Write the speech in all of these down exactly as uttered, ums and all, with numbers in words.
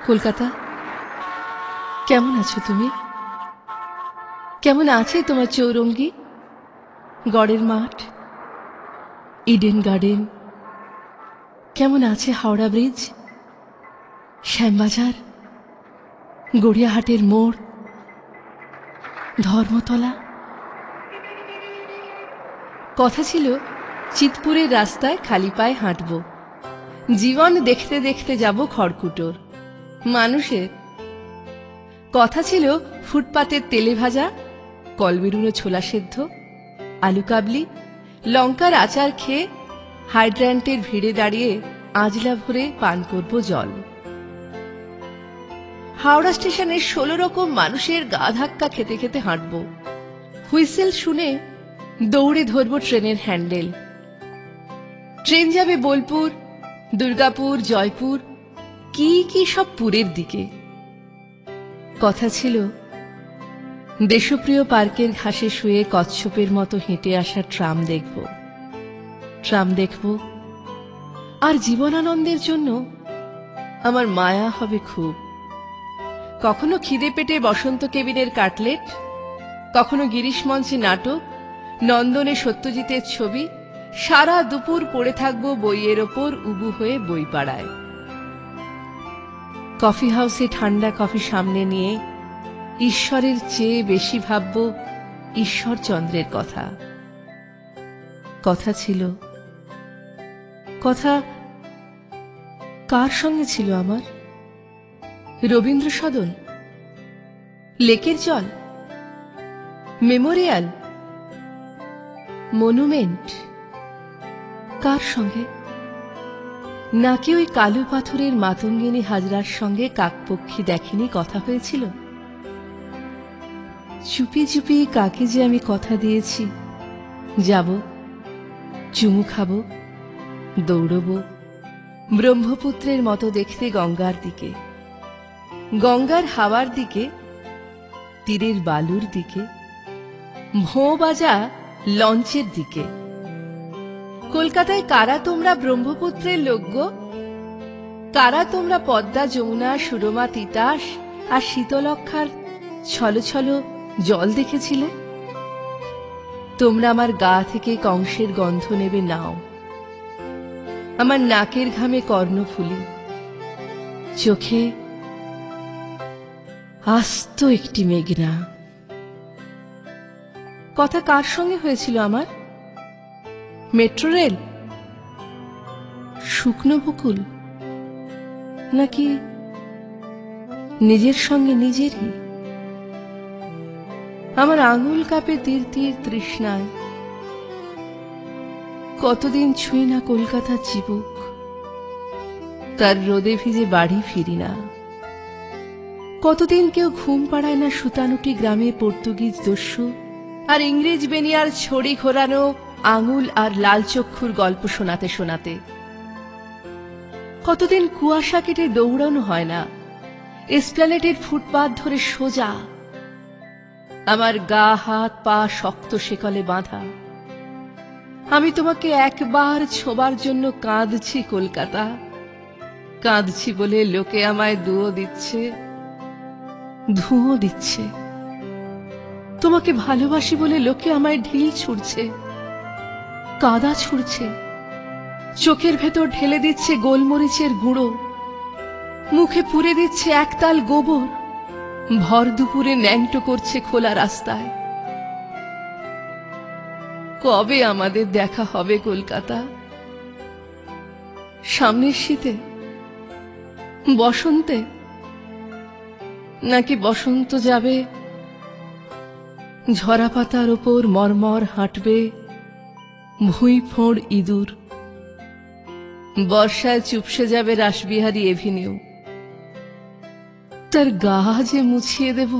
কলকাতা, কেমন আছো তুমি? কেমন আছে তোমার চৌরঙ্গি, গড়ের মাঠ, ইডেন গার্ডেন? কেমন আছে হাওড়া ব্রিজ, শ্যামবাজার, গড়িয়াহাটের মোড়, ধর্মতলা? কথা ছিল চিতপুরের রাস্তায় খালি পায়ে হাঁটব, জীবন দেখতে দেখতে যাব খড়কুটোর মানুষের। কথা ছিল ফুটপাতের তেলে ভাজা, কলবেরুনো ছোলা সেদ্ধ, আলু কাবলি, লঙ্কার আচার খেয়ে হাইড্র্যান্টের ভিড়ে দাঁড়িয়ে আঁজলা ভরে পান করব জল। হাওড়া স্টেশনের ষোলো রকম মানুষের গা ধাক্কা খেতে খেতে হাঁটব, হুইসেল শুনে দৌড়ে ধরব ট্রেনের হ্যান্ডেল। ট্রেন যাবে বোলপুর, দুর্গাপুর, জয়পুর, কি কি সব পুরের দিকে। কথা ছিল দেশপ্রিয় পার্কের ঘাসে শুয়ে কচ্ছপের মতো হেঁটে আসা ট্রাম দেখব, ট্রাম দেখব আর জীবনানন্দের জন্য আমার মায়া হবে খুব। কখনো খিদে পেটে বসন্ত কেবিনের কাটলেট, কখনো গিরিশ মঞ্চে নাটক, নন্দনে সত্যজিতের ছবি, সারা দুপুর পড়ে থাকব বইয়ের ওপর উবু হয়ে বই পাড়ায়। কফি হাউসে ঠান্ডা কফি সামনে নিয়ে ঈশ্বরের চেয়ে বেশি ভাবব ঈশ্বরচন্দ্রের কথা। কথা ছিল, কথা কার সঙ্গে ছিল আমার? রবীন্দ্র সদন, লেকের জল, মেমোরিয়াল, মনুমেন্ট, কার সঙ্গে? নাকি ওই কালো পাথরের মাতঙ্গিনী হাজরার সঙ্গে কাকপক্ষী দেখেনি কথা হয়েছিল? চুপি চুপি কাকে যে আমি কথা দিয়েছি, যাব, চুমু খাবো, দৌড়ব ব্রহ্মপুত্রের মতো দেখতে গঙ্গার দিকে, গঙ্গার হাওয়ার দিকে, তীরের বালুর দিকে, ভোঁ বাজা লঞ্চের দিকে। কলকাতায় কারা তোমরা ব্রহ্মপুত্রের লোক গো? কারা তোমরা পদ্মা, যমুনা, সুরমা, তিতাস আর শীতলক্ষার ছলো ছলো জল দেখেছিলে? তোমরা আমার গা থেকে কংসের গন্ধ নেবে নাও, আমার নাকের ঘামে কর্ণফুলি, চোখে আস্ত একটি মেঘনা। কথা কার সঙ্গে হয়েছিল আমার? মেট্রো রেল, শুকনো বকুল, নাকি নিজের সঙ্গে নিজেরই? আমার আঙুল কাঁপে তীর তীর তৃষ্ণায়, কতদিন ছুঁই না কলকাতার চিবুক, তার রোদে ভিজে বাড়ি ফিরি না। কতদিন কেউ ঘুম পাড়ায় না সুতানুটি গ্রামে পর্তুগিজ দস্যু আর ইংরেজ বেনিয়ার ছড়ি ঘোরানো আঙুল আর লাল চক্ষুর গল্প শোনাতে শোনাতে। কতদিন কুয়াশা কেটে দৌড়ানো হয় না এসপ্ল্যানেডের ফুটপাথ ধরে সোজা, আমার গা হাত পা শক্ত শেকলে বাঁধা। আমি তোমাকে একবার ছোবার জন্য কাঁদছি কলকাতা, কাঁদছি বলে লোকে আমায় দুয়ো দিচ্ছে, ধুঁয়ো দিচ্ছে। তোমাকে ভালোবাসি বলে লোকে আমায় ঢিল ছুড়ছে, কাদা ছুড়ছে, চোখের ভেতর ঢেলে দিচ্ছে গোলমরিচের গুঁড়ো, মুখে পুরে দিচ্ছে একতাল গোবর, ভর দুপুরে ন্যাংটো করছে খোলা রাস্তায়। কবে আমাদের দেখা হবে কলকাতা? সামনের শীতে, বসন্তে, নাকি বসন্ত যাবে ঝরা পাতার ওপর মরমর হাঁটবে ভুঁই ফোঁড় ইঁদুর, বর্ষায় চুপসে যাবে রাসবিহারী এভিনিউ, তার গা যে মুছিয়ে দেব,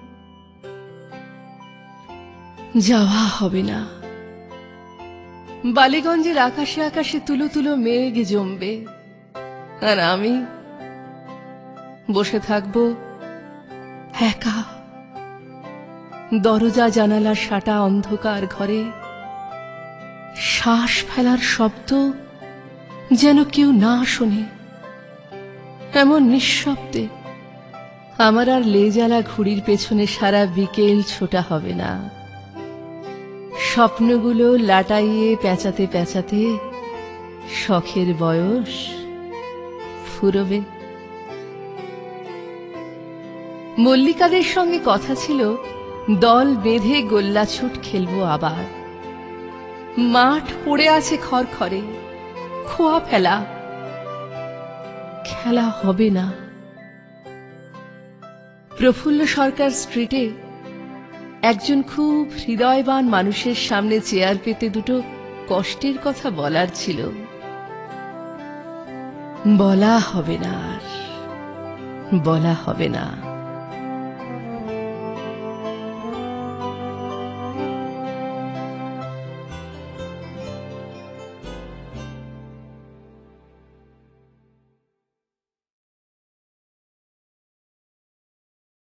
যাওয়া হবে না। বালিগঞ্জের আকাশে আকাশে তুলো তুলো মেঘ জমবে, আর আমি বসে থাকব একা দরজা জানালার সাটা অন্ধকার ঘরে। শ্বাস ফেলার শব্দ যেন কেউ না শোনে, এমন নিঃশব্দে আমার আর লেজালা ঘুড়ির পেছনে সারা বিকেল ছোটা হবে না। স্বপ্নগুলো লাটাইয়ে পেঁচাতে পেঁচাতে শখের বয়স ফুরবে। মল্লিকাদের সঙ্গে কথা ছিল দল বেঁধে গোল্লাছুট খেলবো আবার। মাঠ পড়ে আছে খড়খড়ে, খোয়া ফেলা, খেলা হবে না। প্রফুল্ল সরকার স্ট্রিটে একজন খুব হৃদয়বান মানুষের সামনে চেয়ার পেতে দুটো কষ্টের কথা বলার ছিল। বলা হবে না, আর বলা হবে না।